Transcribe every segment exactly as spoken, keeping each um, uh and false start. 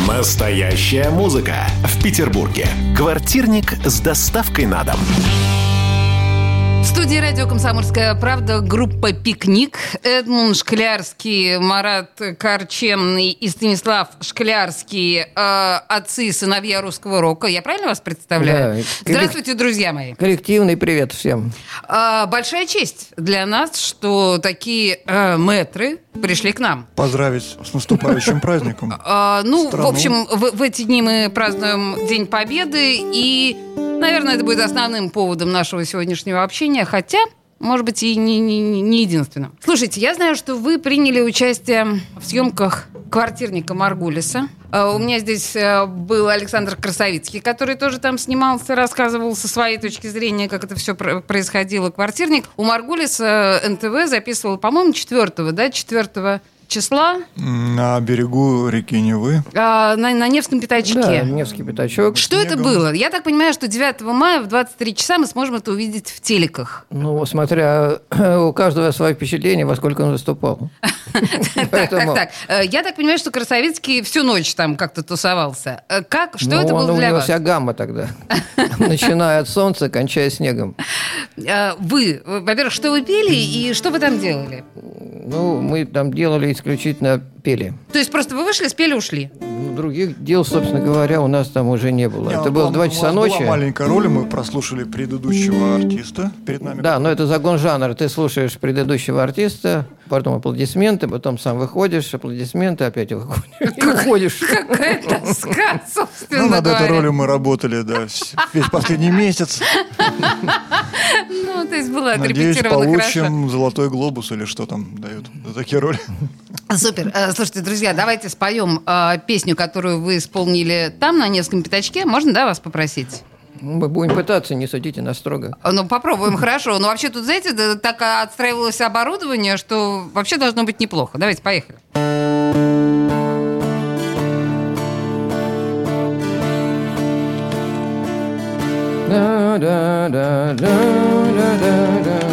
Настоящая музыка в Петербурге. Квартирник с доставкой на дом. В студии радио «Комсомольская правда» группа «Пикник». Эдмунд Шклярский, Марат Карчемный и Станислав Шклярский, э, отцы и сыновья русского рока. Я правильно вас представляю? Да. Здравствуйте, друзья мои. Коллективный привет всем. Э, большая честь для нас, что такие э, мэтры пришли к нам. Поздравить с наступающим праздником. Э, ну, страну. В общем, в, в эти дни мы празднуем День Победы, и, наверное, это будет основным поводом нашего сегодняшнего общения, хотя, может быть, и не, не, не единственным. Слушайте, я знаю, что вы приняли участие в съемках «Квартирника» Маргулиса. У меня здесь был Александр Красовицкий, который тоже там снимался, рассказывал со своей точки зрения, как это все происходило. «Квартирник». У Маргулиса эн тэ вэ записывал, по-моему, четвертого, да, четвертого числа. На берегу реки Невы. А, на, на Невском пятачке. Да, Невский пятачок. Что это было? Я так понимаю, что девятого мая в двадцать три часа мы сможем это увидеть в телеках. Ну, смотря, у каждого свое впечатление, во сколько он выступал. Так, так, так. Я так понимаю, что Красовицкий всю ночь там как-то тусовался. Как? Что это было для вас? У него вся гамма тогда. Начиная от солнца, кончая снегом. Вы, во-первых, что вы пели и что вы там делали? Ну, мы там делали исключительно пели. То есть просто вы вышли, спели, ушли? Ну, других дел, собственно говоря, у нас там уже не было. Не, это было два часа ночи. Была маленькая роль, мы прослушали предыдущего артиста перед нами. Да, но это загон жанра. Ты слушаешь предыдущего артиста, потом аплодисменты, потом сам выходишь, аплодисменты, опять выходишь. Какая тоска, собственно говоря. Ну, над этой ролью мы работали, да, весь последний месяц. Ну, то есть было отрепетировано хорошо. Надеюсь, получим «Золотой глобус» или что там дают за такие роли. Супер. Слушайте, друзья, давайте споем э, песню, которую вы исполнили там, на Невском пятачке. Можно, да, вас попросить? Мы будем пытаться, не судите нас строго. Ну, попробуем, хорошо. Но вообще тут, знаете, так отстраивалось оборудование, что вообще должно быть неплохо. Давайте, поехали. Да, да, да, да, да, да, да.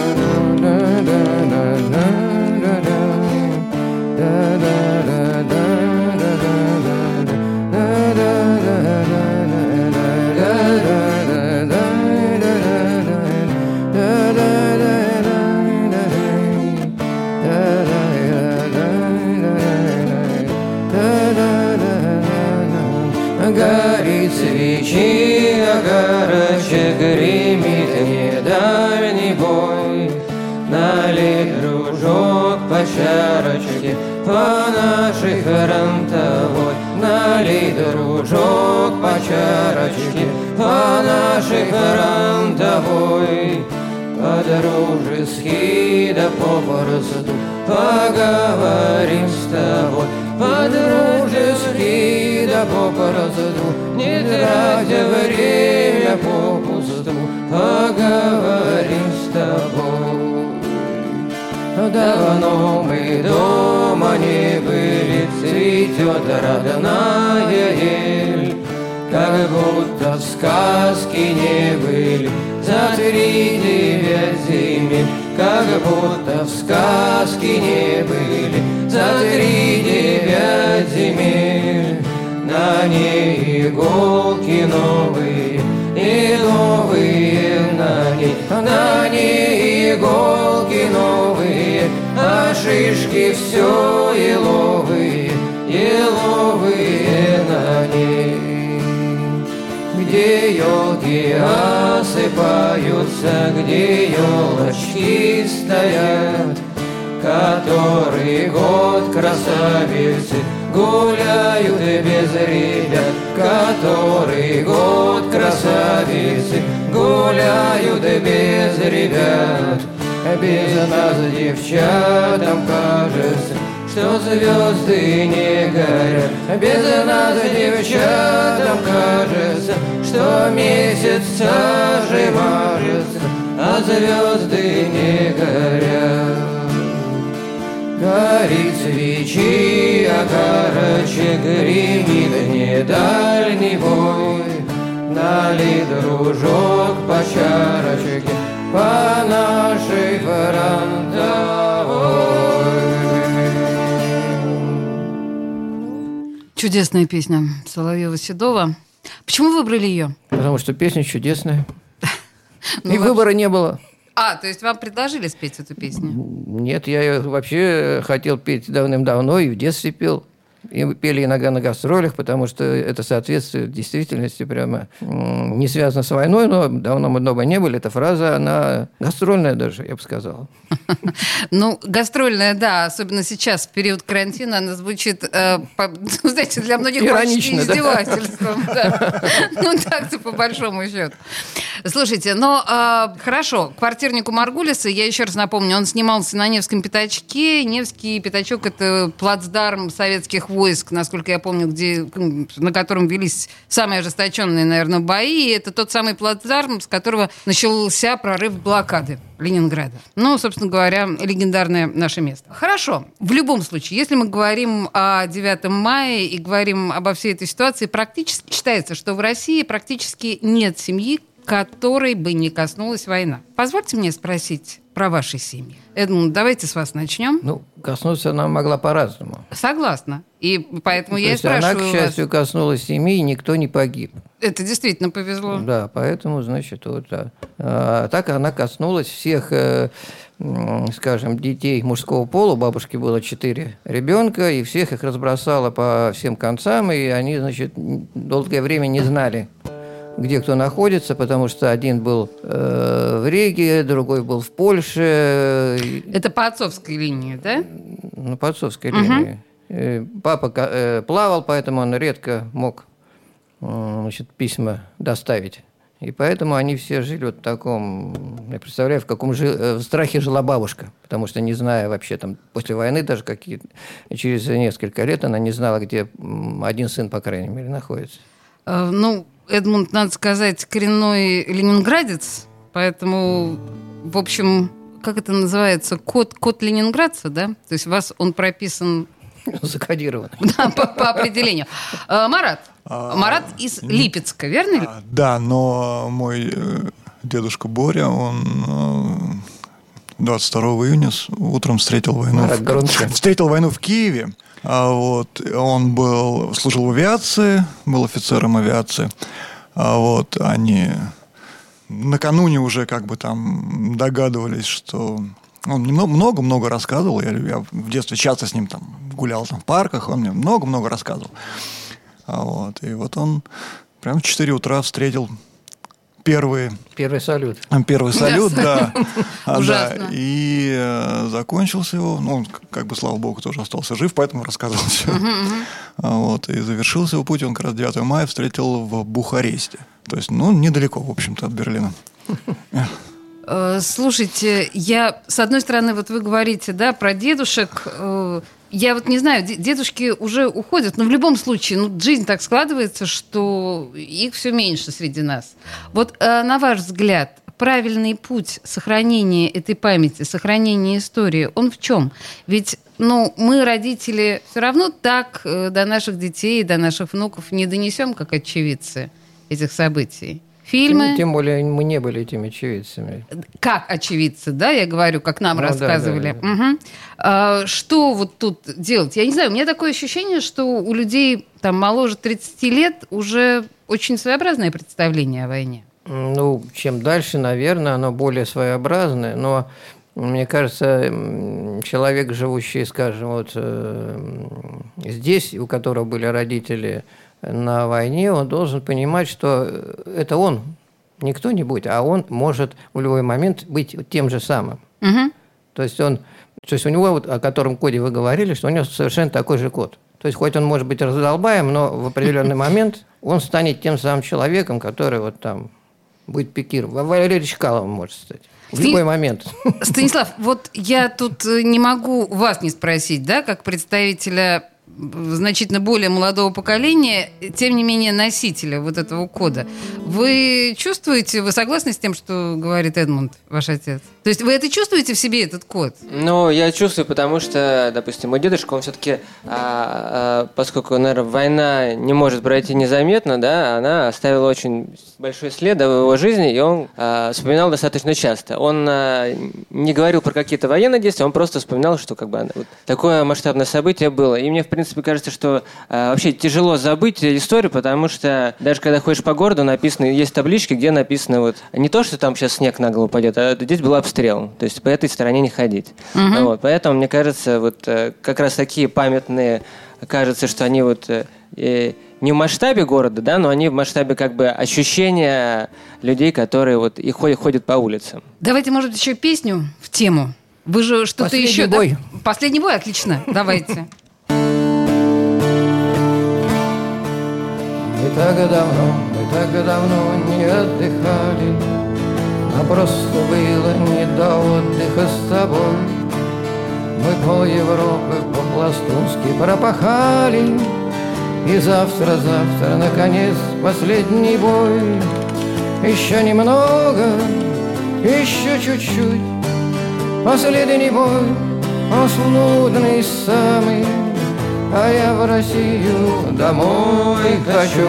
Горит свечи, огарочек, гремит недальний бой. Налей, дружок, по чарочке, по нашей фронтовой. Налей, дружок, по чарочке, по нашей фронтовой. По-дружески да попросту поговорим с тобой. По-дружески да попросту, не тратя время попусту, поговорим с тобой. Давно мы дома не были, цветет родная ель, как будто в сказке не были за три девять земель, как будто в сказке не были за три девять земель. На ней иголки новые и новые на ней, на ней иголки новые, а шишки все еловые, еловые на ней. Где елки осыпаются, где елочки стоят, который год красавицы гуляют без ребят, который год красавицы гуляют без ребят. Без нас девчатам кажется, что звезды не горят. Без нас девчатам кажется, что месяц сажей мажется, а звезды не горят. Горит свечи, огарочек, гремит недальний бой. Налей, дружок, по чарочке, по нашей фронтовой. Чудесная песня Соловьева-Седова. Почему выбрали ее? Потому что песня чудесная. Ну, И вообще- выбора не было. А, то есть вам предложили спеть эту песню? Нет, я ее вообще хотел петь давным-давно и в детстве пел. И пели иногда на гастролях, потому что это соответствует действительности, прямо м, не связано с войной, но давно мы дома не были. Эта фраза, она гастрольная даже, я бы сказал. Ну, гастрольная, да, особенно сейчас, в период карантина, она звучит, э, по- знаете, для многих почти Иронично, да. издевательством. Да. Ну, так-то по большому счету. Слушайте, ну, э, хорошо, квартирнику Маргулиса, я еще раз напомню, он снимался на Невском пятачке. Невский пятачок – это плацдарм советских войск, насколько я помню, где, на котором велись самые ожесточенные, наверное, бои. И это тот самый плацдарм, с которого начался прорыв блокады Ленинграда. Ну, собственно говоря, легендарное наше место. Хорошо. В любом случае, если мы говорим о девятом мая и говорим обо всей этой ситуации, практически считается, что в России практически нет семьи, которой бы не коснулась война. Позвольте мне спросить про ваши семьи. Эдмунд, давайте с вас начнем. Ну, коснуться она могла по-разному. Согласна. И поэтому То я и есть она, спрашиваю к счастью, вас. коснулась семьи, и никто не погиб. Это действительно повезло. Да, поэтому, значит, вот да. А, так она коснулась всех, э, м, скажем, детей мужского пола. У бабушки было четыре ребенка, и всех их разбросала по всем концам, и они, значит, долгое время не знали, где кто находится, потому что один был э, в Риге, другой был в Польше. Это по отцовской линии, да? Ну, по отцовской линии. Э, Папа э, плавал, поэтому он редко мог э, значит, письма доставить. И поэтому они все жили вот в таком, я представляю, в каком жи, э, в страхе жила бабушка, потому что, не зная вообще, там, после войны даже какие через несколько лет она не знала, где м, один сын, по крайней мере, находится. Э, ну, Эдмунд, надо сказать, коренной ленинградец, поэтому, в общем, как это называется, код, код ленинградца, да? То есть у вас он прописан Закодировано. да, по, по определению. Э, Марат, А, Марат из Липецка, верно? ли? А, Да, но мой э, дедушка Боря, он э, двадцать второго июня с- утром встретил войну. Марат в- громче. Встретил войну в Киеве. А вот он был, служил в авиации, был офицером авиации. А вот они накануне уже как бы там догадывались, что он мне много-много рассказывал. Я, я в детстве часто с ним там гулял там в парках, он мне много-много рассказывал. А вот, и вот он прям в четыре утра встретил первые, Первый салют. первый салют, да. А, да, Ужасно. и э, закончился его, ну, он, к- как бы, слава богу, тоже остался жив, поэтому рассказывал все. А вот, и завершился его путь, он как раз девятого мая встретил в Бухаресте. То есть, ну, недалеко, в общем-то, от Берлина. Э, Слушайте, я, с одной стороны, вот вы говорите, да, про дедушек. э, Я вот не знаю, де- дедушки уже уходят, но в любом случае, ну, жизнь так складывается, что их все меньше среди нас. Вот э, на ваш взгляд, правильный путь сохранения этой памяти, сохранения истории, он в чем? Ведь, ну, мы, родители, все равно так э, до наших детей, до наших внуков не донесем, как очевидцы этих событий. Фильмы. Ну, тем более мы не были этими очевидцами. Как очевидцы, да, я говорю, как нам Ну, да, рассказывали. да, да. Мгм. А, что вот тут делать? Я не знаю, у меня такое ощущение, что у людей там моложе тридцати лет уже очень своеобразное представление о войне. Ну, чем дальше, наверное, оно более своеобразное, но мне кажется, м, человек, живущий, скажем, вот э, здесь, у которого были родители на войне, он должен понимать, что это он, не кто-нибудь, а он может в любой момент быть тем же самым. Мгм. То есть он, то есть у него, вот, о котором коде вы говорили, что у него совершенно такой же код. То есть хоть он может быть раздолбаем, но в определенный момент он станет тем самым человеком, который вот там будет пикировать. Валерий Чкаловым может стать. В Sti- любой момент. Станислав, вот я тут э, не могу вас не спросить, да, как представителя значительно более молодого поколения, тем не менее носителя вот этого кода. Вы чувствуете, вы согласны с тем, что говорит Эдмунд, ваш отец? То есть вы это чувствуете в себе, этот код? Ну, я чувствую, потому что, допустим, мой дедушка, он все-таки, поскольку, наверное, война не может пройти незаметно, да, она оставила очень большой след в его жизни, и он а, вспоминал достаточно часто. Он а, не говорил про какие-то военные действия, он просто вспоминал, что как бы вот такое масштабное событие было. И мне, в принципе, принципе, кажется, что э, вообще тяжело забыть историю, потому что даже когда ходишь по городу, написано, есть таблички, где написано вот не то, что там сейчас снег на голову пойдет, а здесь был обстрел. То есть по этой стороне не ходить. Угу. Вот, поэтому, мне кажется, вот э, как раз такие памятные, кажется, что они вот э, не в масштабе города, да, но они в масштабе как бы ощущения людей, которые вот и ходят, ходят по улицам. Давайте, может, еще песню в тему. Вы же что-то Последний еще... бой. Да? Последний бой, отлично. Давайте. Мы так давно, мы так давно не отдыхали, а просто было не до отдыха с тобой. Мы пол Европы по-пластунски пропахали, и завтра-завтра, наконец, последний бой. Еще немного, еще чуть-чуть, последний бой, он нудный самый, а я в Россию домой хочу.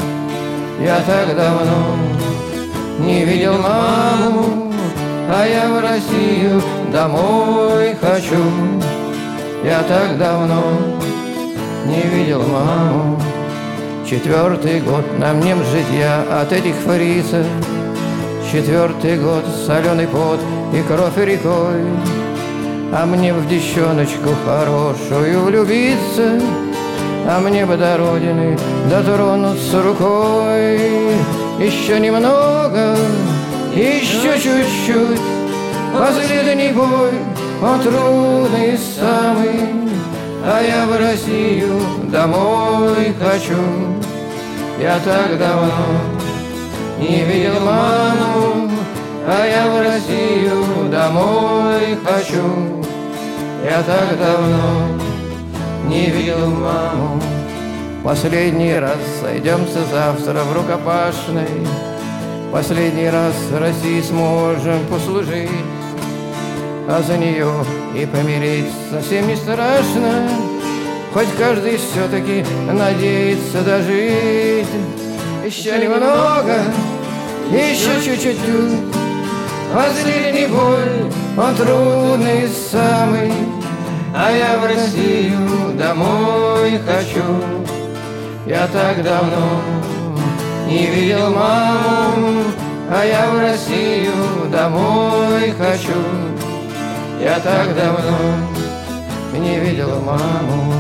Я так давно не видел маму, а я в Россию домой хочу. Я так давно не видел маму. Четвертый год на мне житья от этих фрицев. Четвертый год соленый пот и кровь рекой. А мне в девчоночку хорошую влюбиться, а мне бы до родины дотронуться рукой. Еще немного, еще чуть-чуть, последний бой, он трудный самый, а я в Россию домой хочу. Я так давно не видел маму, а я в Россию домой хочу. Я так давно не видел маму. Последний раз сойдемся завтра в рукопашной. Последний раз России сможем послужить, а за нее и помереть совсем не страшно. Хоть каждый все-таки надеется дожить. Еще немного, еще чуть-чуть, последний бой, он трудный самый, а я в Россию домой хочу. Я так давно не видел маму, а я в Россию домой хочу. Я так давно не видел маму.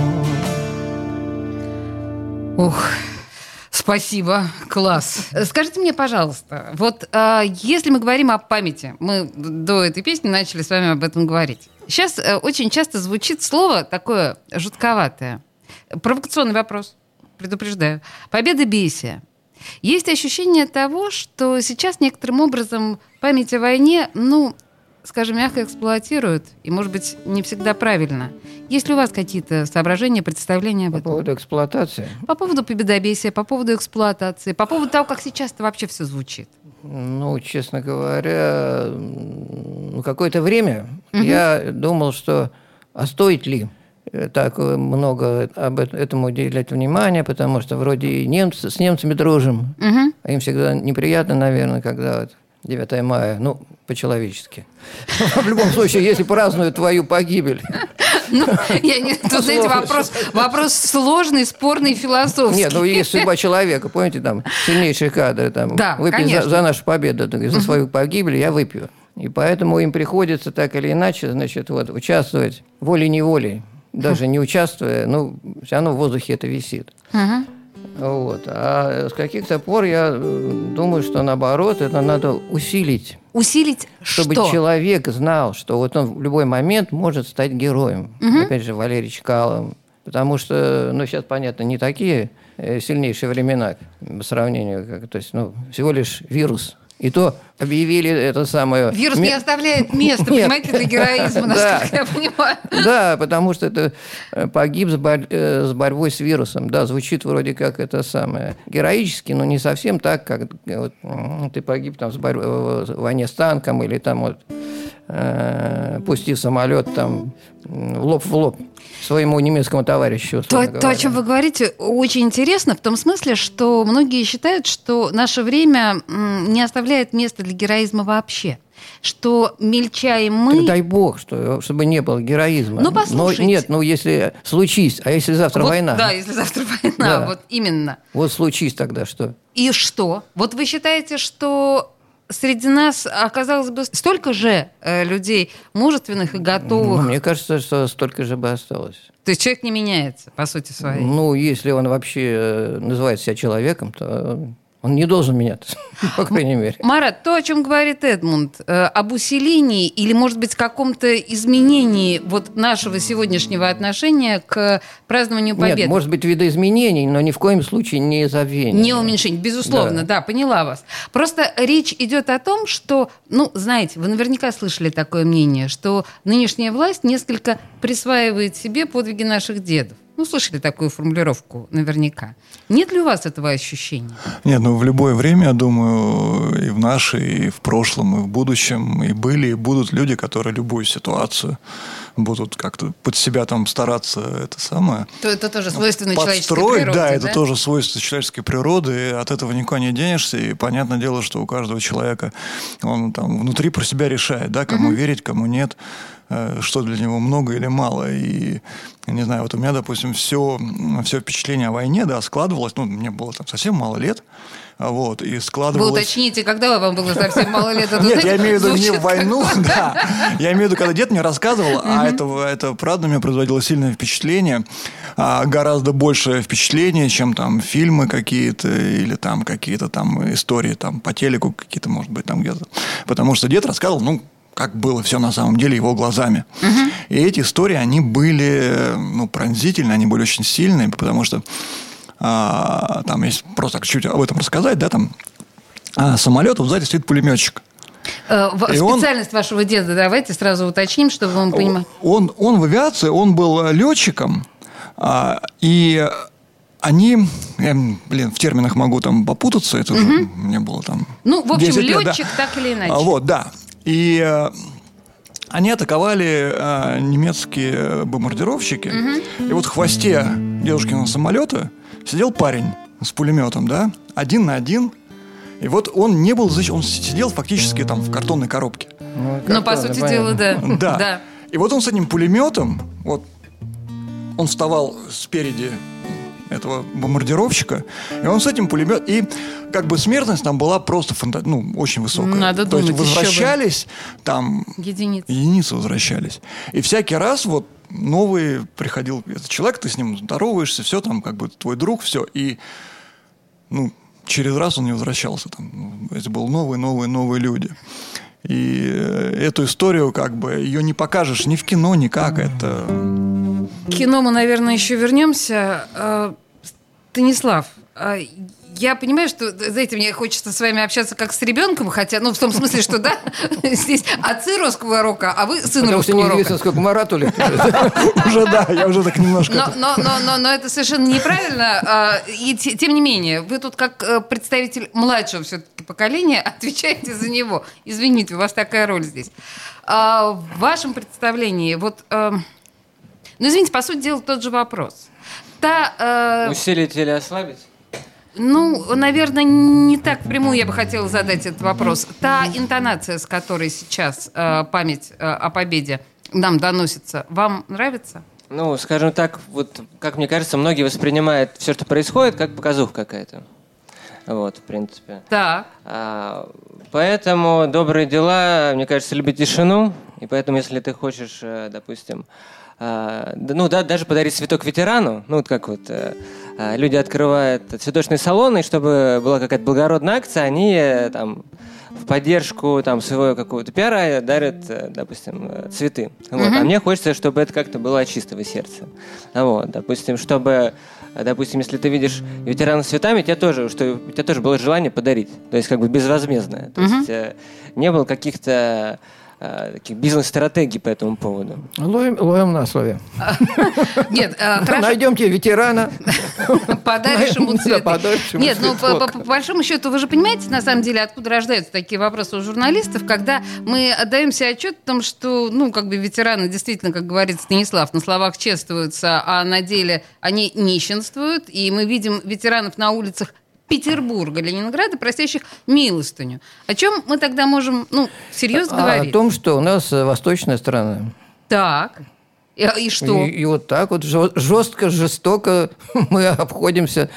Ух, спасибо, класс. Скажите мне, пожалуйста, вот а, если мы говорим о памяти, мы до этой песни начали с вами об этом говорить. Сейчас а, очень часто звучит слово такое жутковатое. Провокационный вопрос, предупреждаю. Победобесие. Есть ощущение того, что сейчас некоторым образом память о войне, ну, скажем, мягко эксплуатируют, и, может быть, не всегда правильно. Есть ли у вас какие-то соображения, представления об этом? По поводу эксплуатации? По поводу победобесия, по поводу эксплуатации, по поводу того, как сейчас-то вообще все звучит. Ну, честно говоря, ну, какое-то время угу. я думал, что а стоит ли так много об этом уделять внимания, потому что вроде и немцы, с немцами дружим, угу. а им всегда неприятно, наверное, когда вот девятое мая, ну, по-человечески. В любом случае, если празднуют твою погибель. Ну, я не... Тут, знаете, вопрос, вопрос сложный, спорный, философский. Нет, ну, есть судьба человека, помните, там, сильнейшие кадры, там, да, выпей за, за нашу победу, за свою погибель, я выпью. И поэтому им приходится так или иначе, значит, вот, участвовать волей-неволей. Даже не участвуя, ну, все равно в воздухе это висит. Ага. Вот. А с каких-то пор я думаю, что наоборот, это надо усилить. Усилить чтобы что? человек знал, что вот он в любой момент может стать героем. Угу. Опять же, Валерий Чкалов. Потому что, ну, сейчас, понятно, не такие сильнейшие времена по сравнению, как, то есть, ну, всего лишь вирус. И то объявили это самое... Вирус не оставляет места, понимаете, для героизма, насколько я понимаю. Да, потому что это погиб с, борь... с борьбой с вирусом. Да, звучит вроде как это самое героически, но не совсем так, как вот, ты погиб там в борь... в войне с танком или там вот э, пустив самолет там в лоб в лоб своему немецкому товарищу. То, то, о чем вы говорите, очень интересно в том смысле, что многие считают, что наше время не оставляет места для героизма вообще. Что мельчаем мы... Так дай бог, что, чтобы не было героизма. Ну, послушайте. Но, нет, ну, если случись, а если завтра вот, война? Да, если завтра война, да. Вот именно. Вот случись тогда что? И что? Вот вы считаете, что среди нас оказалось бы столько же э, людей мужественных и готовых? Ну, мне кажется, что столько же бы осталось. То есть человек не меняется, по сути своей? Ну, если он вообще э, называет себя человеком, то... Он не должен меняться, по крайней мере. Марат, то, о чем говорит Эдмунд, э, об усилении или, может быть, каком-то изменении вот нашего сегодняшнего отношения к празднованию Победы. Нет, может быть, видоизменений, но ни в коем случае не забвение. Не уменьшение, безусловно, да. да, поняла вас. Просто речь идет о том, что, ну, знаете, вы наверняка слышали такое мнение, что нынешняя власть несколько присваивает себе подвиги наших дедов. Ну, слышали такую формулировку наверняка. Нет ли у вас этого ощущения? Нет, ну в любое время, я думаю, и в наше, и в прошлом, и в будущем, и были, и будут люди, которые любую ситуацию будут как-то под себя там стараться это самое. То это тоже свойственно человеческой природе, да, да? это тоже свойство человеческой природы, и от этого никуда не денешься, и понятное дело, что у каждого человека он там внутри про себя решает, да, кому uh-huh. верить, кому нет, что для него много или мало. И, не знаю, вот у меня, допустим, все, все впечатление о войне, да, складывалось, ну, мне было там совсем мало лет, вот, и складывалось... Вы уточните, когда вам было совсем мало лет? Нет, я имею в виду не в войну, да. Я имею в виду, когда дед мне рассказывал, а это, правда, мне производило сильное впечатление, гораздо большее впечатление, чем там фильмы какие-то или там какие-то там истории там по телеку какие-то, может быть, там где-то. Потому что дед рассказывал, ну, как было все на самом деле его глазами. Uh-huh. И эти истории, они были, ну, пронзительные, они были очень сильные, потому что а, там, если просто чуть об этом рассказать, да, там а, самолет, вот сзади стоит пулеметчик. Uh, специальность он, вашего деда давайте сразу уточним, чтобы вы понимали. Он, он в авиации, он был летчиком, а, и они, я, блин, в терминах могу там попутаться, это uh-huh. уже мне было там... Ну, в общем, лет, летчик да. так или иначе. А, вот, да. И э, они атаковали э, немецкие бомбардировщики. Угу. И вот в хвосте дедушкиного самолета сидел парень с пулеметом, да, один на один. И вот он не был защищен, он сидел фактически там в картонной коробке. Ну, ну по сути дела, да. да. да. И вот он с этим пулеметом, вот, он вставал спереди этого бомбардировщика, и он с этим пулемет, и как бы смертность там была просто фанта... ну, очень высокая. Надо То думать, есть возвращались там... Единицы. Единицы возвращались. И всякий раз вот новый приходил этот человек, ты с ним здороваешься, все там как бы твой друг, все. И ну, через раз он не возвращался. Там. Это был новые, новые, новые люди. И эту историю как бы ее не покажешь ни в кино, никак. Это... К кино мы, наверное, еще вернемся. Станислав, я понимаю, что, знаете, мне хочется с вами общаться как с ребенком, хотя, ну, в том смысле, что, да, здесь отцы русского рока, а вы сын русского рока. Потому что неизвестно, сколько Марату лет. Уже, да, я уже так немножко... Но это совершенно неправильно. И, тем не менее, вы тут как представитель младшего все-таки поколения отвечаете за него. Извините, у вас такая роль здесь. В вашем представлении, вот... Ну, извините, по сути дела, тот же вопрос. Та, э... Усилить или ослабить? Ну, наверное, не так впрямую я бы хотела задать этот вопрос. Та интонация, с которой сейчас э, память э, о победе нам доносится, вам нравится? Ну, скажем так, вот, как мне кажется, многие воспринимают все, что происходит, как показуха какая-то. Вот, в принципе. Так. А, поэтому добрые дела, мне кажется, любят тишину. И поэтому, если ты хочешь, допустим, а, ну да, даже подарить цветок ветерану, ну вот как вот а, люди открывают цветочные салоны, и чтобы была какая-то благородная акция, они там в поддержку там своего какого-то пиара дарят, допустим, цветы. Вот. Uh-huh. А мне хочется, чтобы это как-то было от чистого сердца. Вот, допустим, чтобы, допустим, если ты видишь ветерана с цветами, тебе тоже, что у тебя тоже было желание подарить, то есть как бы безвозмездное, то uh-huh. есть не было каких-то э, таких бизнес-стратегий по этому поводу? Ловим, ловим на слове. Нет, хорошо. Найдемте ветерана. Подаришь ему цветы. Нет, ну, по большому счету, вы же понимаете, на самом деле, откуда рождаются такие вопросы у журналистов, когда мы отдаем себе отчет о том, что, ну, как бы ветераны действительно, как говорит Станислав, на словах чествуются, а на деле они нищенствуют, и мы видим ветеранов на улицах Петербурга, Ленинграда, просящих милостыню. О чем мы тогда можем, ну, серьезно а, говорить? О том, что у нас восточная страна. Так. И, и что? И, и вот так вот жестко, жестоко мы обходимся.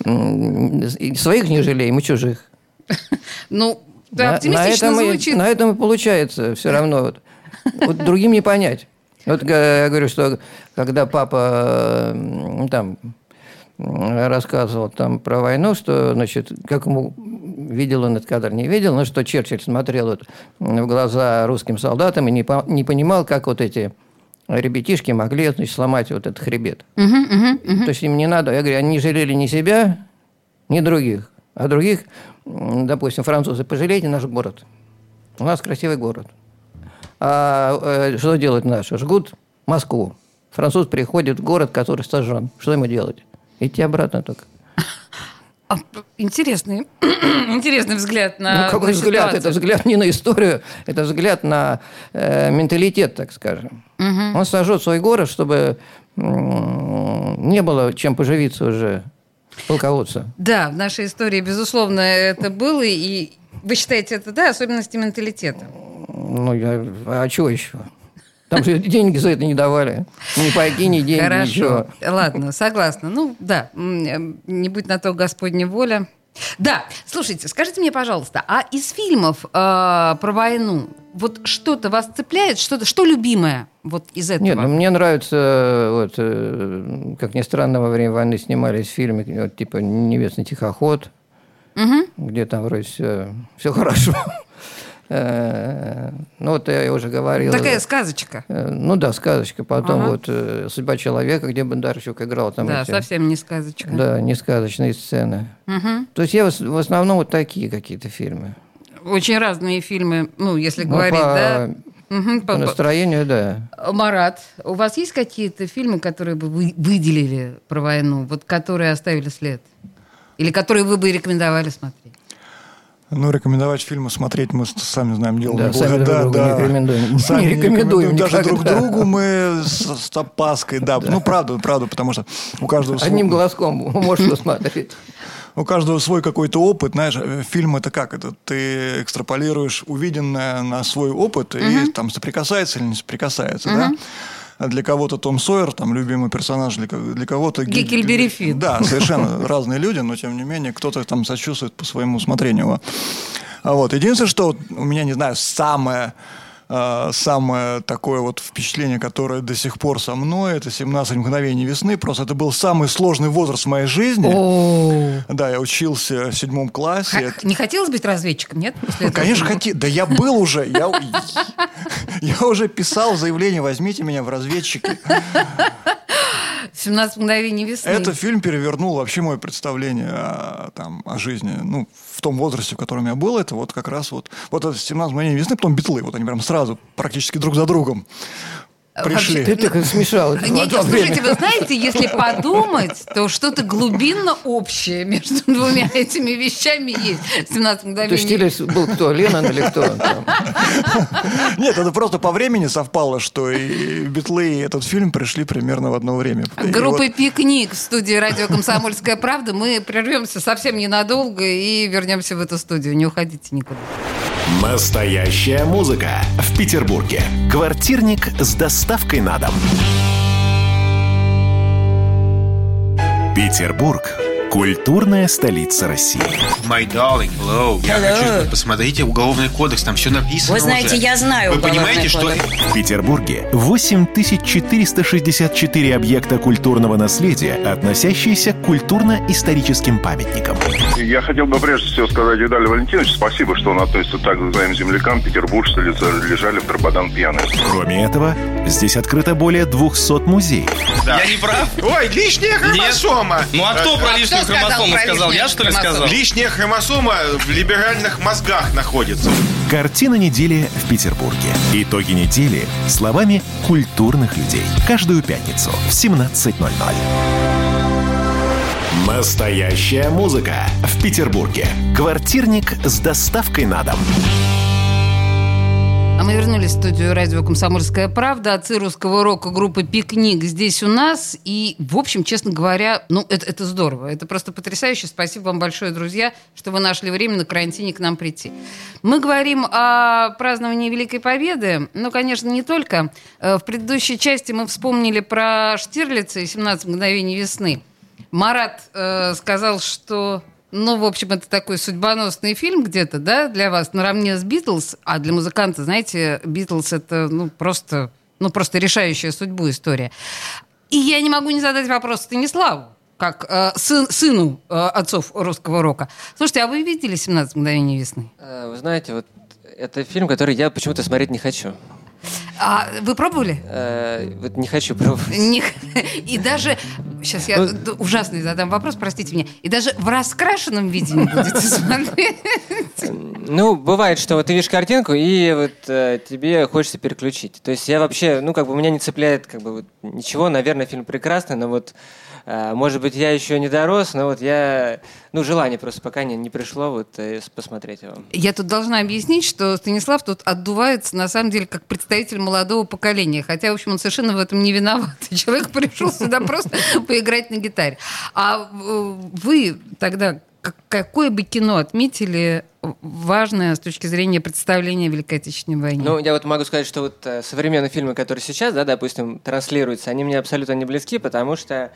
И своих не жалеем, и чужих. Ну, да, оптимистично на, на звучит. И, на этом и получается все равно. Вот, вот другим не понять. Вот я говорю, что когда папа там рассказывал там про войну, что, значит, как ему видел он этот кадр, не видел, но что Черчилль смотрел вот в глаза русским солдатам и не, по, не понимал, как вот эти ребятишки могли, значит, сломать вот этот хребет. Uh-huh, uh-huh, uh-huh. То есть им не надо, я говорю, они не жалели ни себя, ни других, а других, допустим, французы, пожалейте наш город. У нас красивый город. А э, что делают наши? Жгут Москву. Француз приходит в город, который сожжен. Что ему делать? Идти обратно только. Интересный, интересный взгляд на ну, какой на взгляд? ситуацию. Это взгляд не на историю, это взгляд на э, менталитет, так скажем. Угу. Он сожжет свой город, чтобы э, не было чем поживиться уже полководца. Да, в нашей истории, безусловно, это было. И вы считаете, это, да, особенности менталитета? Ну, я, а чего еще? Там же деньги за это не давали. Ни пайки, ни деньги, Хорошо. ничего. Ладно, согласна. Ну, да, не будь на то Господня воля. Да, слушайте, скажите мне, пожалуйста, а из фильмов э, про войну вот что-то вас цепляет? Что-то, что любимое вот из этого? Нет, ну, мне нравится, вот, э, как ни странно, во время войны снимались фильмы, вот, типа «Небесный тихоход», угу. где там вроде все, все хорошо. Ну, вот я уже говорил. Такая сказочка. Ну да, сказочка. Потом ага. вот «Судьба человека», где Бондарчук играл. Там да, эти, совсем не сказочка. Да, не сказочные сцены. Угу. То есть я в основном вот такие какие-то фильмы. Очень разные фильмы, ну, если ну, говорить, по, да? Угу, по, по настроению, да. Марат, у вас есть какие-то фильмы, которые бы вы выделили про войну, вот которые оставили след? Или которые вы бы рекомендовали смотреть? Ну, рекомендовать фильмы смотреть мы сами знаем, дело да, не сами да, друг да. не рекомендуем. Сами не рекомендуем даже никогда. друг другу мы с, с опаской, да. да. Ну, правда, правда, потому что у каждого... Одним свой... глазком можешь посмотреть. У каждого свой какой-то опыт, знаешь, фильм это как? Это ты экстраполируешь увиденное на свой опыт, uh-huh. и там соприкасается или не соприкасается, uh-huh. да? А для кого-то Том Сойер, там, любимый персонаж, для, для кого-то... Геккельбери Финн. Да, совершенно разные люди, но, тем не менее, кто-то там сочувствует по своему усмотрению. А вот. Единственное, что у меня, не знаю, самое, э, самое такое вот впечатление, которое до сих пор со мной, это «семнадцать мгновений весны». Просто это был самый сложный возраст в моей жизни. О-о-о. Да, я учился в седьмом классе. Х- это... Не хотелось быть разведчиком, нет? Ну, конечно, хотел. Да я был уже. Я, я уже писал заявление «Возьмите меня в разведчики». «семнадцать мгновений весны». Этот фильм перевернул вообще мое представление о, там, о жизни. Ну, в том возрасте, в котором я был, это вот как раз вот... Вот это «семнадцать мгновений весны», потом «Битлы». Вот они прям сразу, практически друг за другом пришли. Ты так смешал. Нет, слушайте, вы знаете, если подумать, то что-то глубинно общее между двумя этими вещами есть. «семнадцать мгновений». То есть был кто, Леннон или кто? Нет, это просто по времени совпало, что и «Битлы», и этот фильм пришли примерно в одно время. Группа «Пикник» в студии радио «Комсомольская правда». Мы прервемся совсем ненадолго и вернемся в эту студию. Не уходите никуда. Настоящая музыка в Петербурге. Квартирник с доставкой на дом. Петербург – культурная столица России. My darling, hello. Я Hello. хочу, чтобы посмотрите Уголовный кодекс, там все написано. Вы знаете, уже. я знаю Вы Уголовный понимаете, кодекс. что... В Петербурге восемь тысяч четыреста шестьдесят четыре объекта культурного наследия, относящиеся к культурно-историческим памятникам. Я хотел бы прежде всего сказать Виталию Валентиновичу спасибо, что он относится так к своим землякам. Петербуржцы лежали в Драбадан пьяные. Кроме этого, здесь открыто более двухсот музеев. Да. Я не прав? Ой, лишняя хромосома. Ну а кто про лишнюю Кто сказал хромосома про сказал? лишнюю Я, что ли, хромосому? сказал? Лишняя хромосома в либеральных мозгах находится. Картина недели в Петербурге. Итоги недели словами культурных людей. Каждую пятницу в семнадцать ноль ноль. Настоящая музыка в Петербурге. Квартирник с доставкой на дом. А мы вернулись в студию радио «Комсомольская правда». Отцы русского рока группы «Пикник» здесь у нас. И, в общем, честно говоря, ну, это, это здорово. Это просто потрясающе. Спасибо вам большое, друзья, что вы нашли время на карантине к нам прийти. Мы говорим о праздновании Великой Победы. Ну, конечно, не только. В предыдущей части мы вспомнили про Штирлица и «семнадцать мгновений весны». Марат э, сказал, что... Ну, в общем, это такой судьбоносный фильм где-то, да, для вас, наравне с «Битлз». А для музыканта, знаете, «Битлз» — это, ну, просто, ну, просто решающая судьбу история. И я не могу не задать вопрос Станиславу, как э, сын, сыну э, отцов русского рока. Слушайте, а вы видели «семнадцать мгновений весны»? Вы знаете, вот это фильм, который я почему-то смотреть не хочу. А вы пробовали? Э, вот не хочу пробовать. Не- И даже... Сейчас я д- ужасный задам вопрос, простите меня. И даже в раскрашенном виде не будете смотреть? Ну, бывает, что вот ты видишь картинку, и вот э, тебе хочется переключить. То есть я вообще, ну, как бы меня не цепляет как бы вот ничего. Наверное, фильм прекрасный, но вот, э, может быть, я еще не дорос, но вот я... Ну, желание просто пока не, не пришло вот э, посмотреть его. Я тут должна объяснить, что Станислав тут отдувается, на самом деле, как представитель молодого поколения. Хотя, в общем, он совершенно в этом не виноват. Человек пришел сюда просто поиграть на гитаре. А э, вы тогда к- какое бы кино отметили важное с точки зрения представления о Великой Отечественной войне? Ну, я вот могу сказать, что вот э, современные фильмы, которые сейчас, да, допустим, транслируются, они мне абсолютно не близки, потому что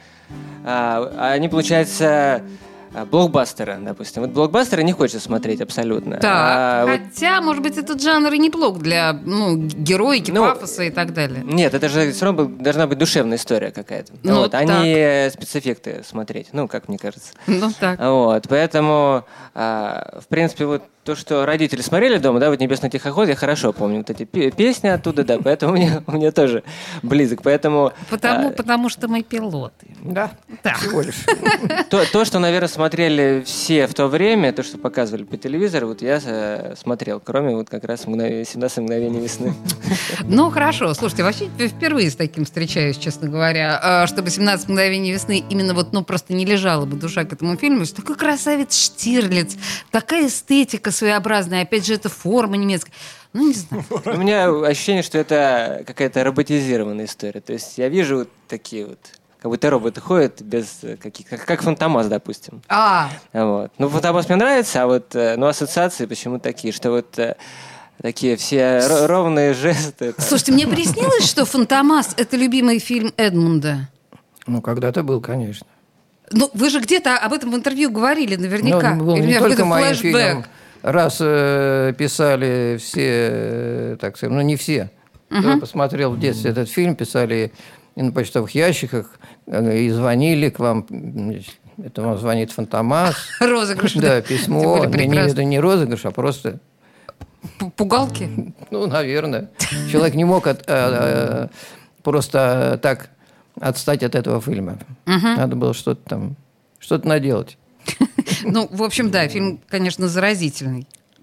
э, они, получается, э, блокбастеры, допустим. Вот блокбастеры не хочется смотреть абсолютно. Так, А вот- хотя, может быть, этот жанр и неплох для ну, героики, Ну, пафоса и так далее. Нет, это же все равно был- должна быть душевная история какая-то. Ну, вот, а так. не спецэффекты смотреть, ну, как мне кажется. Ну так. Вот, поэтому, а, в принципе, вот то, что родители смотрели дома, да, вот «Небесный тихоход», я хорошо помню вот эти пе- песни оттуда, да, поэтому мне, мне тоже близок, поэтому... Потому, а, потому что мы пилоты. Да, Да. всего лишь. то, то, что, наверное, смотрели все в то время, то, что показывали по телевизору, вот я э, смотрел, кроме вот как раз мгновения, «семнадцать мгновений весны». Ну, хорошо. Слушайте, вообще впервые с таким встречаюсь, честно говоря, а, чтобы «семнадцать мгновений весны» именно вот, ну, просто не лежала бы душа к этому фильму. Такой красавец Штирлиц, такая эстетика своеобразная, опять же, это форма немецкая. Ну, не знаю. У меня ощущение, что это какая-то роботизированная история. То есть я вижу вот такие вот, как будто роботы ходят без каких, как, как Фантомас, допустим. А, Вот. Ну, Фантомас мне нравится, а вот, э, ну, ассоциации почему такие, что вот э, такие все ро- ровные жесты. там. слушайте, мне приснилось, что «Фантомас» — это любимый фильм Эдмунда. Ну, когда-то был, конечно. Ну, вы же где-то об этом в интервью говорили наверняка. Ну, был Или не какой-то только моим флешбэк. фильмом. Раз э, писали все, э, так сказать, ну не все, кто посмотрел в детстве этот фильм, писали и на почтовых ящиках, э, и звонили к вам, значит, это вам звонит Фантомас. Розыгрыш. Да, Тем письмо. более Не, не, прекрасно. это не розыгрыш, а просто, П- Пугалки? ну, наверное. Человек не мог от- э, э, просто так отстать от этого фильма. Надо было что-то там, что-то наделать. Ну, в общем, да, фильм, конечно, заразительный.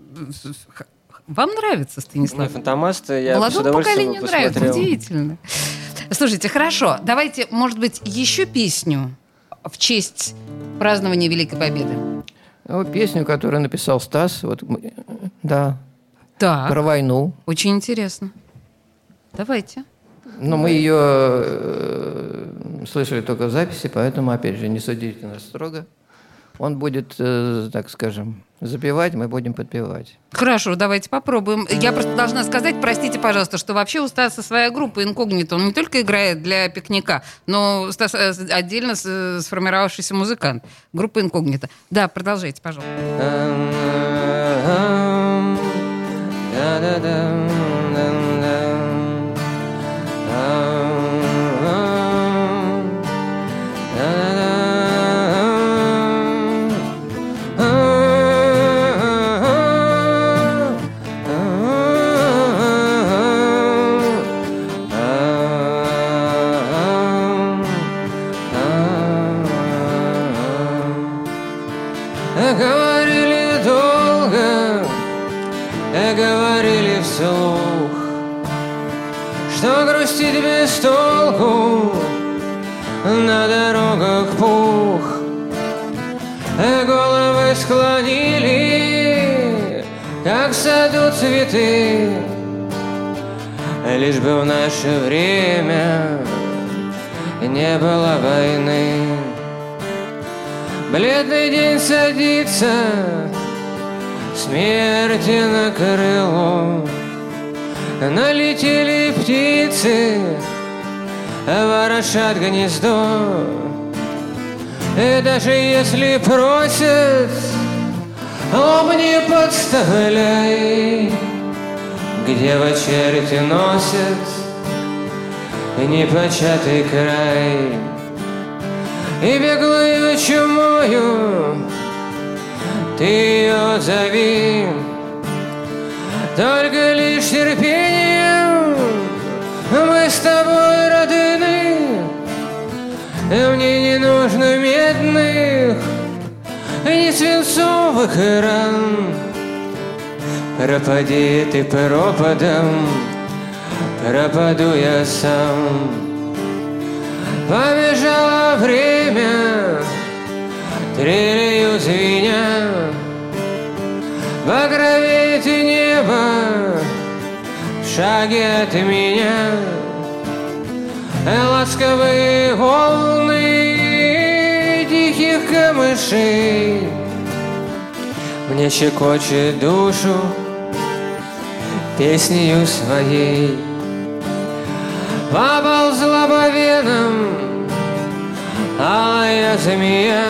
Вам нравится, Ну, Станислав? Фантомас-то я с Молодому удовольствием поколению нравится, посмотрел. удивительно. Слушайте, хорошо, давайте, может быть, еще песню в честь празднования Великой Победы. Вот песню, которую написал Стас, вот, мы- да, Так, про войну. очень интересно. Давайте. Но мы ее э, слышали только в записи, поэтому, опять же, не судите нас строго. Он будет, э, так скажем, запевать, мы будем подпевать. Хорошо, давайте попробуем. Я просто должна сказать, простите, пожалуйста, что вообще у Стаса своя группа «Инкогнито». Он не только играет для пикника, но Стас э, отдельно с- сформировавшийся музыкант. Группа «Инкогнито». Да, продолжайте, пожалуйста. говорили долго, говорили вслух, что грустить без толку, на дорогах пух. Головы склонили, как в саду цветы, лишь бы в наше время не было войны. Бледный день садится, смерти накрыло. Налетели птицы, ворошат гнездо. И даже если просят, лоб не подставляй, где в черти носят непочатый край. И беглую чумою ты ее зови, только лишь терпением мы с тобой родны. Мне не нужно медных, ни свинцовых ран. Пропади ты пропадом, пропаду я сам. Побежало время, трелью звеня, багровеет небо в шаге от меня. Ласковые волны тихих камышей мне щекочет душу песнею своей. Поползла по венам алая змея,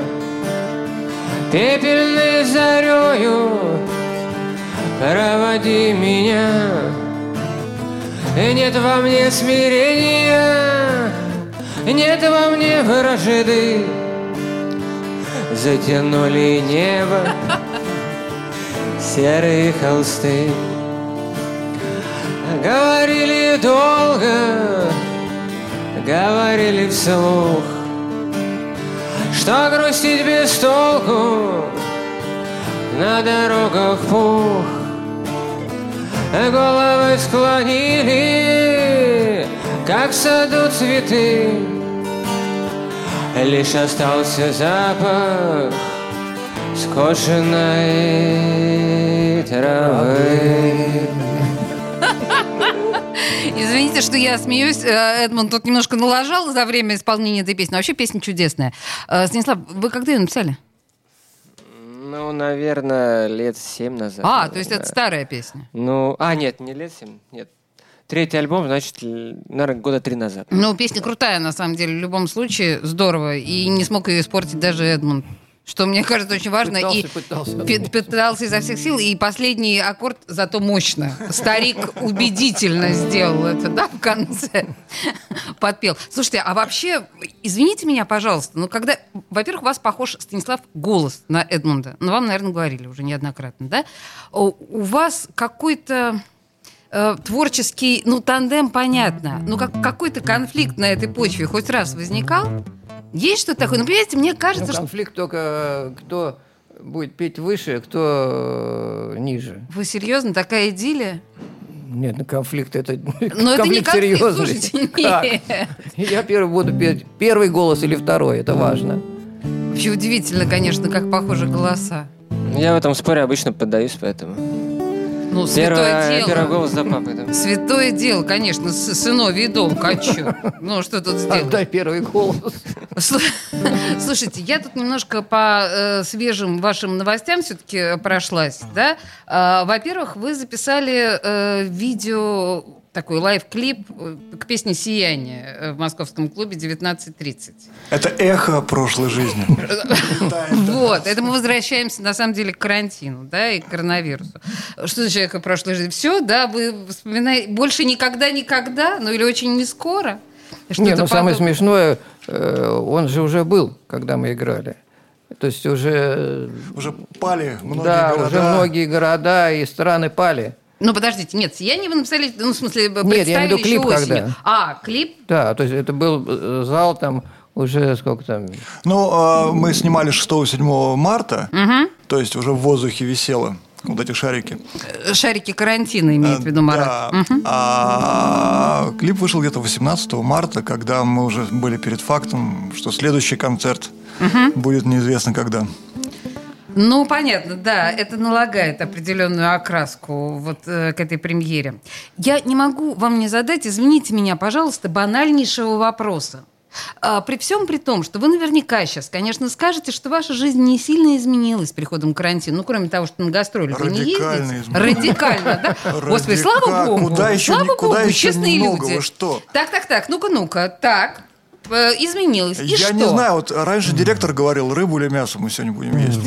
пепельной зарею проводи меня. И нет во мне смирения, нет во мне вражды. Затянули небо серые холсты. Говорили долго, говорили вслух, что грустить без толку, на дорогах пух. Головы склонили, как в саду цветы, лишь остался запах скошенной травы. Извините, что я смеюсь. Эдмунд тут немножко налажал за время исполнения этой песни. Вообще песня чудесная. Станислав, вы когда ее написали? Ну, наверное, лет семь назад. А, наверное, то есть да. это старая песня. Ну, а, нет, не лет семь, нет. Третий альбом, значит, наверное, года три назад. Ну, песня крутая, на самом деле, в любом случае, здорово. И не смог ее испортить даже Эдмунд. Что, мне кажется, очень важно. Пытался, и пытался. Пытался изо всех сил. И последний аккорд зато мощно. Старик убедительно сделал это, да, в конце. Подпел. Слушайте, а вообще, извините меня, пожалуйста, но когда... Во-первых, у вас похож, Станислав, голос на Эдмунда. Ну, вам, наверное, говорили уже неоднократно, да? У, у вас какой-то... творческий, ну, тандем, понятно. Ну, как, какой-то конфликт на этой почве хоть раз возникал? Есть что-то такое? Ну, понимаете, мне кажется, ну, конфликт что... только кто будет петь выше, кто ниже. Вы серьезно? Такая идиллия? Нет, ну конфликт это... Но конфликт это не конфликт, серьезный. слушайте, Как? нет. Я первый буду петь первый голос или второй, это важно. Вообще удивительно, конечно, как похожи голоса. Я в этом споре обычно поддаюсь, поэтому... Ну, святое Первое, дело. первый голос за папой. Да. Святое дело, конечно, с- сыновий долг, а чё? Ну, что тут сделать? Отдай первый голос. Слушайте, я тут немножко по э, свежим вашим новостям все-таки прошлась, да? Э, во-первых, вы записали э, видео, такой лайв-клип к песне «Сияние» в московском клубе девятнадцать тридцать. Это эхо прошлой жизни. Вот, это мы возвращаемся, на самом деле, к карантину, да, и к коронавирусу. Что за человека прошлой жизни? Все, да, вы вспоминаете, больше никогда-никогда, ну или очень не скоро? Нет, ну самое смешное, он же уже был, когда мы играли. То есть уже... Уже пали многие да, города. уже многие города и страны пали. Ну, подождите, нет, «Сияние» вы написали, ну, в смысле, Нет, я имею в виду представили клип еще осенью. когда. А, клип? Да, то есть это был зал там уже сколько там... Ну, мы снимали шестого-седьмого марта, Угу. то есть уже в воздухе висело вот эти шарики. Шарики карантина имеет в виду Марат. Да. Мгм. А клип вышел где-то восемнадцатого марта, когда мы уже были перед фактом, что следующий концерт будет неизвестно когда. Ну, понятно, да, это налагает определенную окраску вот э, к этой премьере. Я не могу вам не задать, извините меня, пожалуйста, банальнейшего вопроса. А, при всем при том, что вы наверняка сейчас, конечно, скажете, что ваша жизнь не сильно изменилась с приходом карантина, ну, кроме того, что на гастроли вы не Радикально ездите. изменилась. Радикально, да? Господи, слава Радика- Богу. куда еще слава не- куда Богу, еще честные немного, люди. вы что? Так, так, так, ну-ка, ну-ка, так, э, изменилось. И Я что? не знаю, вот раньше директор говорил, рыбу или мясо мы сегодня будем есть.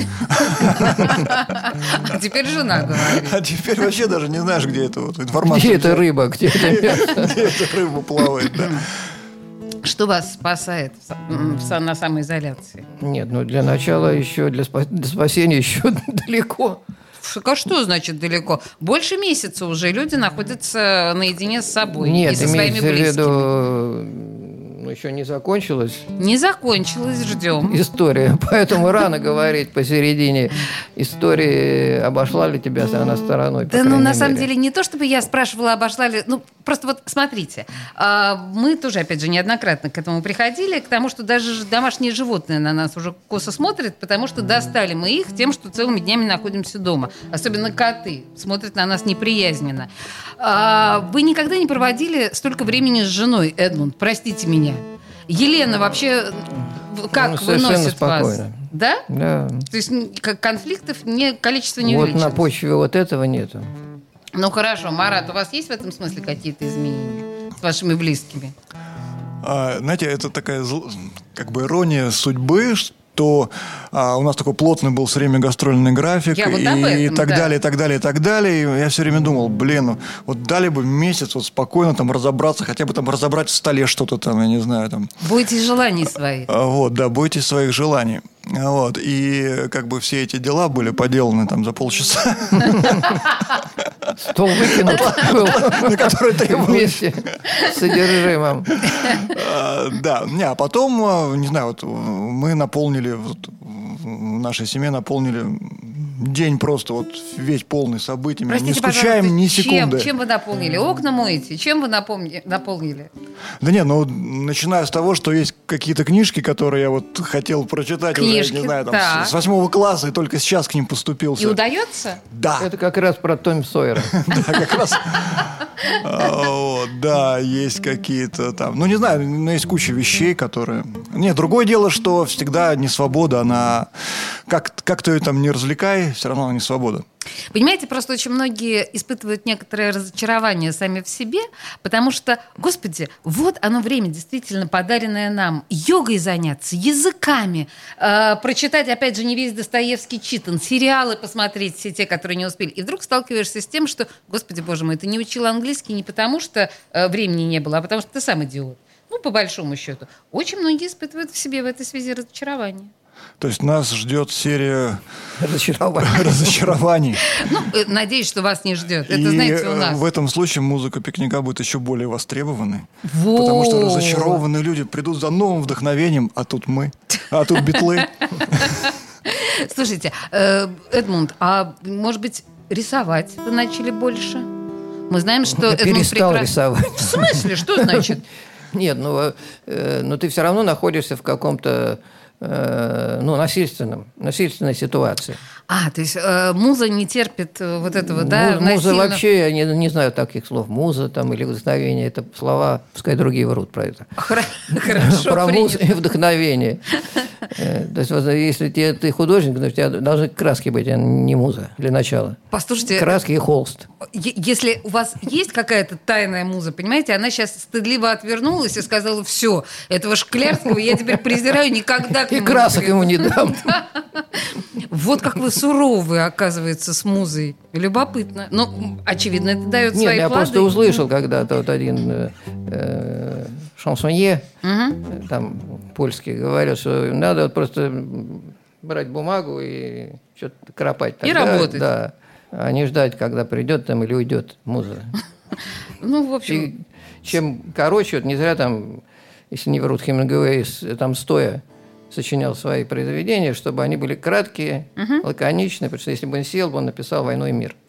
А теперь жена говорит. А теперь вообще даже не знаешь, где эта вот информация. Где эта рыба, где это мясо? Где эта рыба плавает, да. Что вас спасает в са- м, в са- на самоизоляции? Нет, ну для начала еще, для, спа- для спасения еще далеко. Ш- А что значит далеко? Больше месяца уже люди находятся наедине с собой и Нет, со своими имеется в близкими. виду, ну, еще не закончилась Не закончилось, ждем. история, поэтому рано говорить посередине истории, обошла ли тебя она стороной. по Да, ну, крайней на самом мере. деле, не то, чтобы я спрашивала, обошла ли... Ну, просто вот смотрите. а, Мы тоже, опять же, неоднократно к этому приходили, к тому, что даже ж- домашние животные на нас уже косо смотрят, потому что достали мы их тем, что целыми днями находимся дома. Особенно коты смотрят на нас неприязненно. А, Вы никогда не проводили столько времени с женой, Эдмунд? Простите меня. Елена вообще в- как Ну, совершенно выносит вас? спокойно. Да? Да. То есть н- к- конфликтов не, количество не Вот на увеличилось? почве вот этого нету. Ну хорошо, Марат, у вас есть в этом смысле какие-то изменения с вашими близкими? А, знаете, это такая зл- как бы ирония судьбы, что а, у нас такой плотный был все время гастрольный график Я вот и, об этом, так да. далее, и так далее, и так далее. И я все время думал, блин, ну, вот дали бы месяц вот спокойно там разобраться, хотя бы там разобрать в столе что-то там, я не знаю, там. Бойтесь желаний своих. А, Вот, да, бойтесь своих желаний. А, Вот, и как бы все эти дела были поделаны там за полчаса, Стол выкинут был на которые требовалось. вместе с содержимым. А, Да, не, а потом, а, не знаю, вот мы наполнили, вот, в нашей семье наполнили день просто вот весь полный событиями, Простите, не скучаем пожалуйста, ни чем, секунды. чем вы наполнили? Окна моете? Чем вы напомни- наполнили? Да не, ну, начиная с того, что есть какие-то книжки, которые я вот хотел прочитать Книжки, уже, не знаю, там, так. с, с восьмого класса, и только сейчас к ним поступился. И удается? Да, Это как раз про Том Сойера. да, как раз. А, вот, да, есть какие-то там, ну не знаю, но есть куча вещей, которые. Нет, другое дело, что всегда не свобода, она как как ты ее там не развлекай, все равно она не свобода. Понимаете, просто очень многие испытывают некоторое разочарование сами в себе, потому что, господи, вот оно время, действительно подаренное нам. Йогой заняться, языками, э, прочитать, опять же, не весь Достоевский читан, сериалы посмотреть, все те, которые не успели. И вдруг сталкиваешься с тем, что, господи, боже мой, ты не учил английский не потому, что э, времени не было, а потому что ты сам идиот. Ну, по большому счету. Очень многие испытывают в себе в этой связи разочарование. То есть нас ждет серия Разочарование. разочарований. Ну, э, надеюсь, что вас не ждет. Это, И знаете, у э, нас. в этом случае музыка пикника будет еще более востребованной. Вот. Потому что разочарованные люди придут за новым вдохновением, а тут мы, а тут битлы. Слушайте, э, Эдмунд, а может быть, рисовать вы начали больше? Мы знаем, что Эдмунд Перестал прекрас- рисовать. В смысле? Что значит? Нет, ну, э, но ты все равно находишься в каком-то э, ну, насильственном, насильственной ситуации. А, то есть э, муза не терпит э, вот этого, да? Муза, муза насильно- вообще, я не, не знаю таких слов. Муза там или вдохновение, это слова, пускай другие врут про это. Хра- Хорошо Про музу принято. и вдохновение. Э, То есть, вот, если те- ты художник, то у тебя должны краски быть, а не муза для начала. Послушайте, Краски и холст. е- если у вас есть какая-то тайная муза, понимаете, она сейчас стыдливо отвернулась и сказала, все, этого Шклярского я теперь презираю, никогда к И нему красок не ему не дам. Вот как вы суровы, оказывается, с музой. Любопытно. Ну, очевидно, это дает Нет, свои я плоды. просто услышал когда-то вот один э, э, шансонье, Мгм. э, там польский, говорил, что надо вот просто брать бумагу и что-то кропать. И Тогда, работать. Да, а не ждать, когда придет там или уйдет муза. Ну, в общем, И чем короче, вот не зря там если не врут, Хемингуэй там стоя сочинял свои произведения, чтобы они были краткие, угу. лаконичные, потому что если бы он сел, он написал «Войну и мир».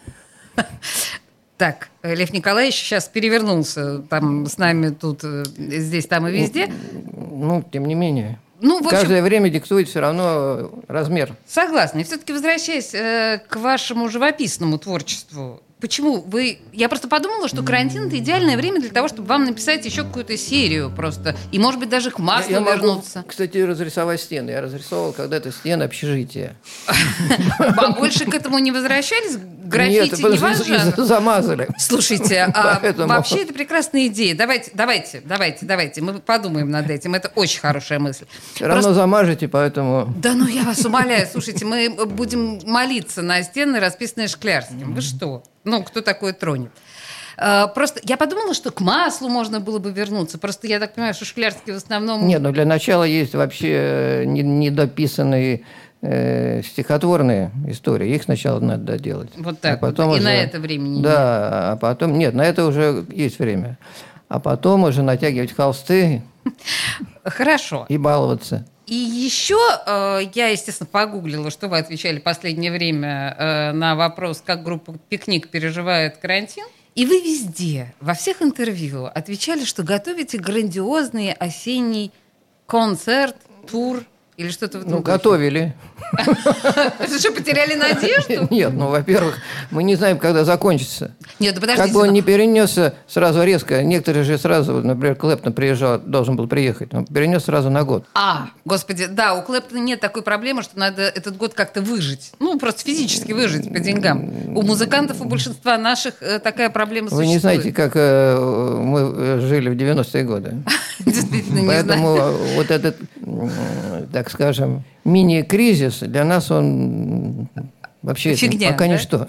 Так, Лев Николаевич сейчас перевернулся там с нами тут, здесь, там и везде. Ну, ну тем не менее. Ну, в общем, каждое время диктует все равно размер. Согласна. И все-таки возвращаясь э, к вашему живописному творчеству, почему вы... Я просто подумала, что карантин – это идеальное время для того, чтобы вам написать еще какую-то серию просто. И, может быть, даже к маслу я, я вернуться. Могу, кстати, разрисовать стены. Я разрисовал когда-то стены общежития. А больше к этому не возвращались? Граффити не ваш жанр? Замазали. Слушайте, вообще это прекрасная идея. Давайте, давайте, давайте, давайте. Мы подумаем над этим. Это очень хорошая мысль. Все равно замажете, поэтому... Да ну, я вас умоляю. Слушайте, мы будем молиться на стены, расписанные Шклярским. Вы что? Ну, кто такое тронет? А, просто я подумала, что к маслу можно было бы вернуться. Просто я так понимаю, что Шклярский в основном... Нет, ну для начала есть вообще недописанные э, стихотворные истории. Их сначала надо доделать. Вот так. А потом вот. И уже... на это времени да, нет. А потом... Нет, на это уже есть время. А потом уже натягивать холсты... Хорошо. И баловаться. И еще э, я, естественно, погуглила, что вы отвечали в последнее время э, на вопрос, как группа «Пикник» переживает карантин. И вы везде, во всех интервью отвечали, что готовите грандиозный осенний концерт, тур или что-то в этом Ну, духе. готовили. Вы что, потеряли надежду? Нет, ну, во-первых, мы не знаем, когда закончится. Нет, да подождите. Как бы он не перенесся сразу резко, некоторые же сразу, например, Клэптон приезжал, должен был приехать, он перенес сразу на год. А, господи, да, у Клэптона нет такой проблемы, что надо этот год как-то выжить. Ну, просто физически выжить по деньгам. У музыкантов, у большинства наших э, такая проблема Вы существует. не знаете, как э, мы жили в девяностые годы. Действительно, не Поэтому знаю. вот этот, так скажем, мини-кризис, для нас он вообще Фигня, пока да? ничто.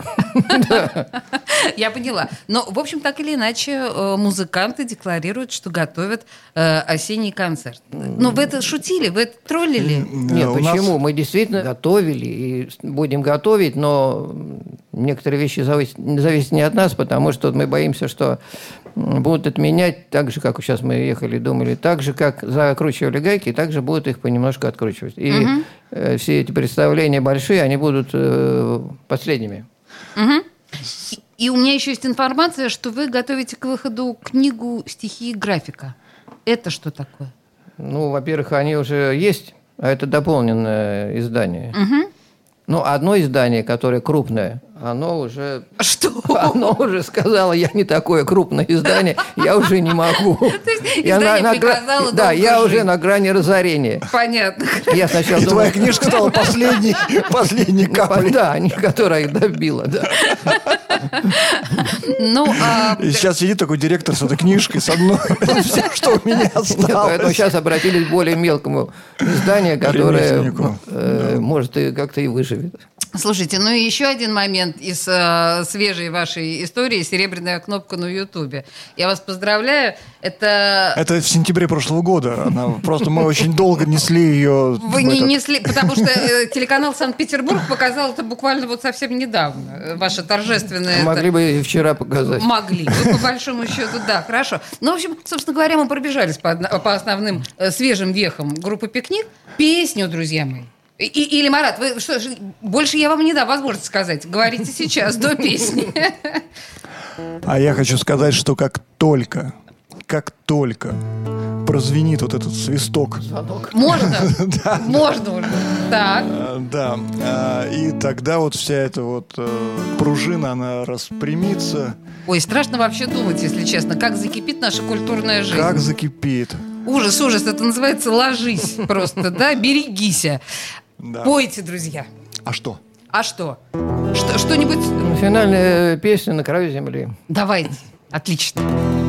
Я поняла. Но, в общем, так или иначе, музыканты декларируют, что готовят э, осенний концерт. Но вы это шутили, вы это троллили? Нет, У почему? нас- Мы действительно готовили и будем готовить, но некоторые вещи зависят, зависят не от нас, потому что мы боимся, что будут отменять так же, как сейчас мы ехали, думали, так же, как закручивали гайки, так же будут их понемножку откручивать. И Мгм. э, все эти представления большие, они будут э, последними. Мгм. И, и у меня еще есть информация, что вы готовите к выходу книгу «Стихи и графика». Это что такое? Ну, во-первых, они уже есть, а это дополненное издание. Мгм. Ну, одно издание, которое крупное, оно уже... Что? Оно уже сказала, я не такое крупное издание, я уже не могу. То есть Я издание на- на гра- приказало Да, долго я жить. уже на грани разорения. Понятно. Я сначала И думал... твоя книжка стала последней, последней каплей. Да, не которая их добила, да. Ну, а, И сейчас сидит такой директор с этой книжкой, с одной. Это все, что у меня Нет, поэтому осталось. сейчас обратились к более мелкому изданию, которое Ремесленнику. э, может и как-то и выживет. слушайте, ну и еще один момент из э, свежей вашей истории «Серебряная кнопка» на Ютубе. Я вас поздравляю. Это... Это в сентябре прошлого года. Она, просто мы очень долго несли ее. Вы не несли, потому что э, телеканал «Санкт-Петербург» показал это буквально вот совсем недавно. Э, Ваше торжественное... Могли бы и вчера показать. Могли. Ну, по большому счету, да, хорошо. Ну, в общем, собственно говоря, мы пробежались по, одно- по основным э, свежим вехам группы «Пикник». Песню, друзья мои. И- или, Марат, вы что ж, больше я вам не дам возможности сказать. Говорите сейчас, до песни. А я хочу сказать, что как только, как только прозвенит вот этот свисток, Можно? Можно уже. Так. э, да, э, и тогда вот вся эта вот э, пружина, она распрямится, Ой, страшно вообще думать, если честно, как закипит наша культурная жизнь. как закипит. Ужас, ужас, это называется «ложись» просто, да, берегися. Да. Пойте, друзья. А что? А что? Что- Что-нибудь... Финальная песня «На краю земли». Давайте. Отлично.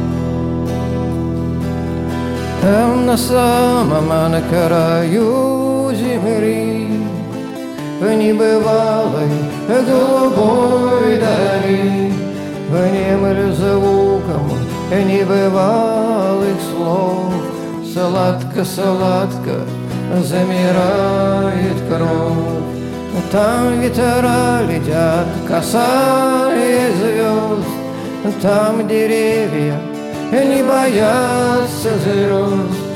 Там на самом на краю земли, в небывалой голубой дали, внемлю звуком небывалых слов, сладко-сладко замирает кровь. Там ветра летят, касаясь звезд, там деревья не боятся звезд.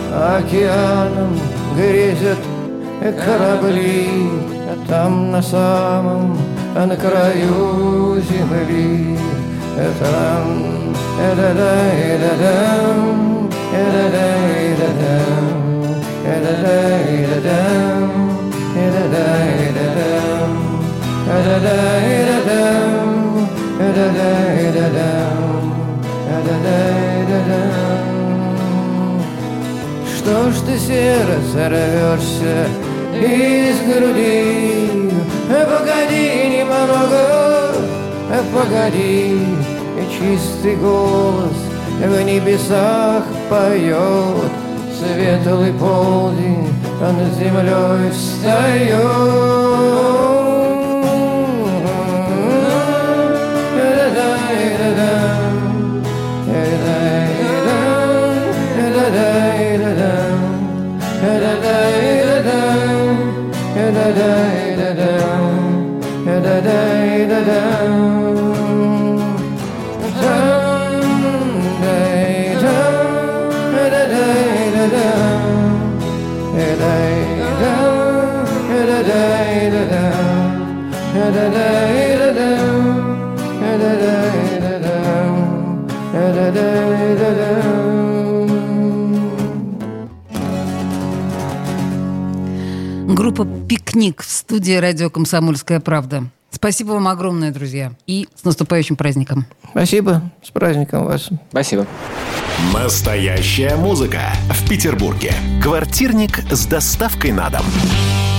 океаном грезят корабли, а там на самом, на краю земли. Там, э-да-да-да-дам, э-да-да-да-дам, э-да-да-да-дам, э-да-да-да-дам, э-да-да-да-дам, э-да-да-да-дам, э-да-да-да-дам. Что ж ты, сердце, рвешься из груди? Погоди немного, погоди, чистый голос в небесах поет. Светлый полдень над землей встает. Группа «Пикник» в студии радио «Комсомольская правда». Спасибо вам огромное, друзья. И с наступающим праздником. Спасибо. С праздником вас. Спасибо. Настоящая музыка в Петербурге. Квартирник с доставкой на дом.